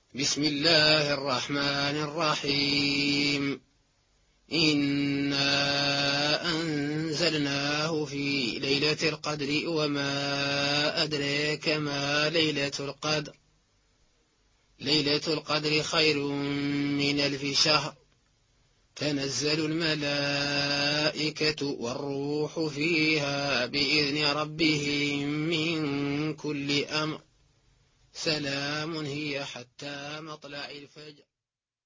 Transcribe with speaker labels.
Speaker 1: بسم الله الرحمن الرحيم. إنا أنزلناه في ليلة القدر وما أدريك ما ليلة القدر. ليلة القدر خير من 1000 شهر. تنزل الملائكة والروح فيها بإذن ربهم من كل أمر. سلام هي حتى مطلع الفجر.